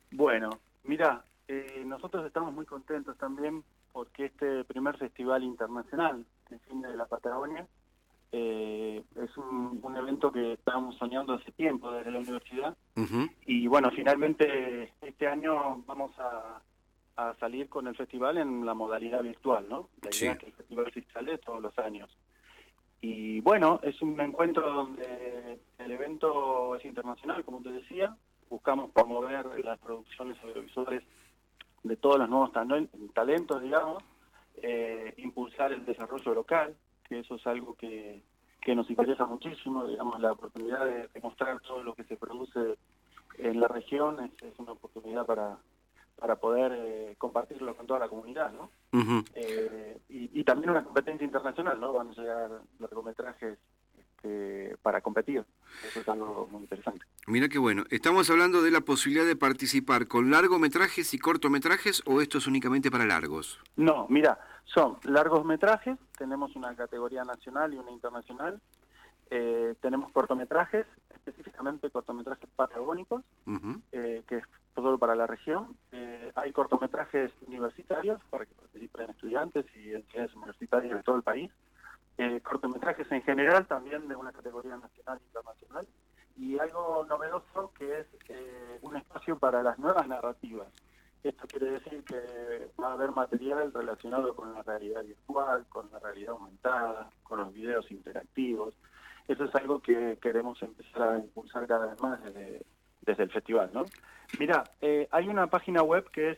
Bueno, mira, nosotros estamos muy contentos también porque este primer festival internacional de cine de la Patagonia es un evento que estábamos soñando hace tiempo desde la universidad Ujú. y bueno, finalmente este año vamos a salir con el festival en la modalidad virtual, ¿no? La idea Sí. es que el festival se instale todos los años. Y bueno, es un encuentro donde el evento es internacional, como te decía. Buscamos promover las producciones audiovisuales de todos los nuevos talentos, digamos, impulsar el desarrollo local, que eso es algo que nos interesa muchísimo, digamos, la oportunidad de mostrar todo lo que se produce en la región es una oportunidad para poder compartirlo con toda la comunidad, ¿no? Ujú. Y también una competencia internacional, ¿no? Van a llegar largometrajes para competir. Eso es algo muy interesante. Mira qué bueno. ¿Estamos hablando de la posibilidad de participar con largometrajes y cortometrajes o esto es únicamente para largos? No, mira, son largometrajes, tenemos una categoría nacional y una internacional. Tenemos cortometrajes, específicamente cortometrajes patagónicos, Ujú. que es solo para la región. Hay cortometrajes universitarios para que participen estudiantes y entidades universitarias de todo el país. Cortometrajes en general, también de una categoría nacional e internacional. Y algo novedoso que es un espacio para las nuevas narrativas. Esto quiere decir que va a haber material relacionado con la realidad virtual, con la realidad aumentada, con los videos interactivos. Eso es algo que queremos empezar a impulsar cada vez más desde el festival, ¿no? Mira, hay una página web que es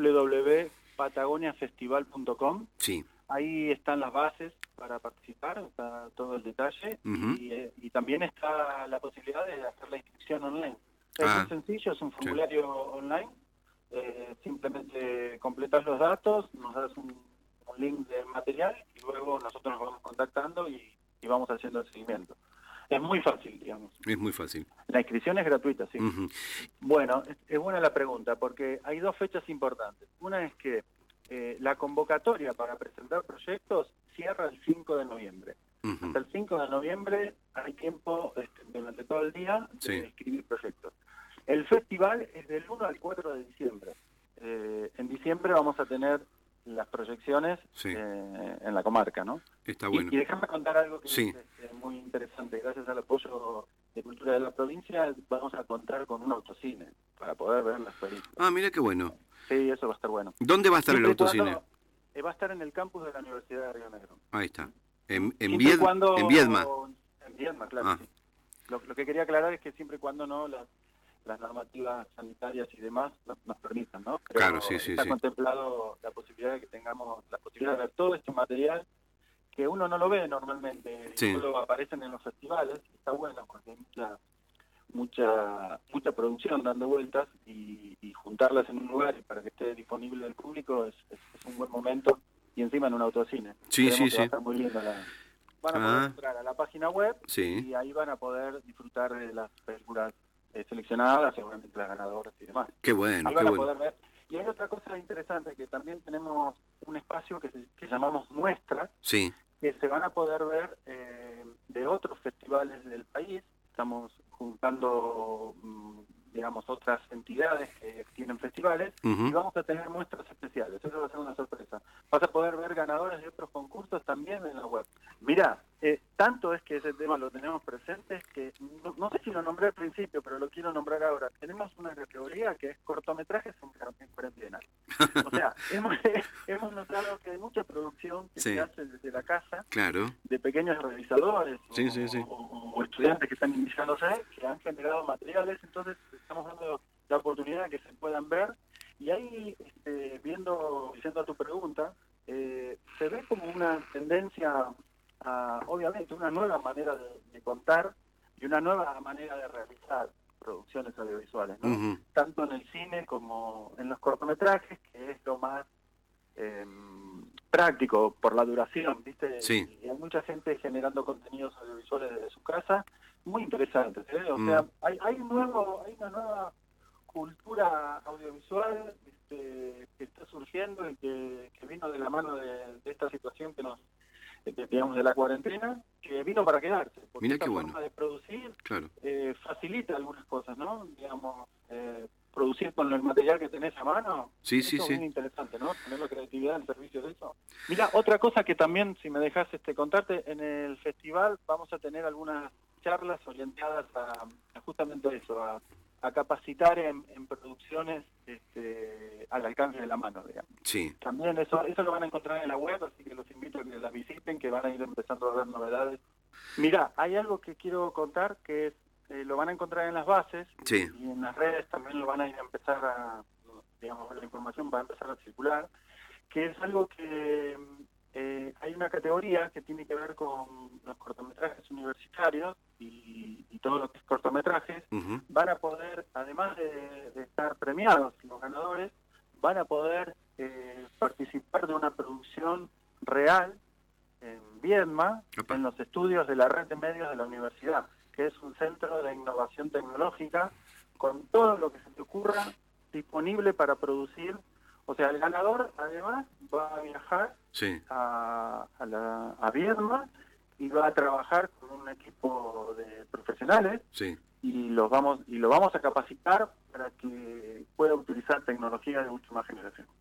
www.patagoniafestival.com. Sí. Ahí están las bases para participar, está todo el detalle Ujú. y también está la posibilidad de hacer la inscripción online. Es muy Ah, sencillo, es un sí. formulario online. Simplemente completas los datos, nos das un link del material y luego nosotros nos vamos contactando y vamos haciendo el seguimiento. Es muy fácil, digamos. Es muy fácil. La inscripción es gratuita, sí. Ujú. Bueno, es buena la pregunta porque hay dos fechas importantes. Una es que la convocatoria para presentar proyectos cierra el 5 de noviembre. Ujú. Hasta el 5 de noviembre hay tiempo durante todo el día de Sí. escribir proyectos. El festival es del 1 al 4 de diciembre. En diciembre vamos a tener las proyecciones Sí. en la comarca, ¿no? Está bueno. Y déjame contar algo que Sí. es muy interesante. Gracias al apoyo de Cultura de la provincia vamos a contar con un autocine para poder ver las películas. Ah, mira qué bueno. Sí, eso va a estar bueno. ¿Dónde va a estar el Siempre y autocine? cuando va a estar en el campus de la Universidad de Río Negro. Ahí está. Siempre y cuando En Viedma. en Viedma, claro, Ah, sí. Lo que quería aclarar es que siempre y cuando no las normativas sanitarias y demás nos permitan, ¿no? Pero claro, sí, sí, está sí. contemplado la posibilidad de que tengamos la posibilidad de ver todo este material que uno no lo ve normalmente, Sí. solo aparecen en los festivales. Está bueno porque hay mucha producción dando vueltas y juntarlas en un lugar y para que esté disponible al público es un buen momento y encima en un autocine. Sí, Creemos sí, que va a sí. estar muy linda Van a poder Ah, entrar a la página web sí. y ahí van a poder disfrutar de las películas seleccionadas, seguramente las ganadoras y demás. Qué bueno, Ahí qué van a bueno. poder ver. Y hay otra cosa interesante, que también tenemos un espacio que llamamos muestras, Sí. que se van a poder ver de otros festivales del país. Estamos juntando, digamos, otras entidades que tienen festivales Ujú. y vamos a tener muestras especiales. Eso va a ser una sorpresa. Vas a poder ver ganadores de otros concursos también en la web. Mirá, tanto es que ese tema lo tenemos presente que no sé si lo nombré al principio, pero lo quiero nombrar ahora. Tenemos una categoría que es cortometrajes en cuarentena. O sea, hemos notado que hay mucha producción que Sí. se hace desde la casa Claro. de pequeños realizadores Sí, sí, sí. o estudiantes que están iniciándose, que han generado materiales, entonces estamos dando la oportunidad de que se puedan ver. Y ahí, yendo a tu pregunta, se ve como una tendencia a, obviamente, una nueva manera de contar y una nueva manera de realizar producciones audiovisuales, ¿no? Ujú. Tanto en el cine como en los cortometrajes, que es lo más práctico por la duración, ¿viste? Sí. Y hay mucha gente generando contenidos audiovisuales desde su casa, muy interesantes, ¿eh? O Mm. sea, hay una nueva cultura audiovisual que está surgiendo y que vino de la mano de esta situación que nos, digamos, de la cuarentena, que vino para quedarse, porque Mirá esta qué forma bueno. de producir Claro. facilita algunas cosas, ¿no? Digamos, producir con el material que tenés a mano. Sí, Eso sí, es sí. muy interesante, ¿no? Tener la creatividad al servicio de eso. Mira, otra cosa que también, si me dejas contarte, en el festival vamos a tener algunas charlas orientadas a justamente eso, a capacitar en producciones al alcance de la mano, digamos. Sí. También eso lo van a encontrar en la web, así que los invito a que las visiten, que van a ir empezando a ver novedades. Mira, hay algo que quiero contar que es, lo van a encontrar en las bases Sí. y en las redes también lo van a ir a empezar a, digamos, la información va a empezar a circular, que es algo que hay una categoría que tiene que ver con los cortometrajes universitarios y todo lo que es cortometrajes. Ujú. Van a poder, además de estar premiados los ganadores, van a poder participar de una producción real en Viedma, Opa. en los estudios de la red de medios de la universidad, que es un centro de innovación tecnológica con todo lo que se te ocurra disponible para producir. O sea, el ganador además va a viajar Sí. a Viedma y va a trabajar con un equipo de profesionales Sí. y lo vamos a capacitar para que pueda utilizar tecnología de última generación.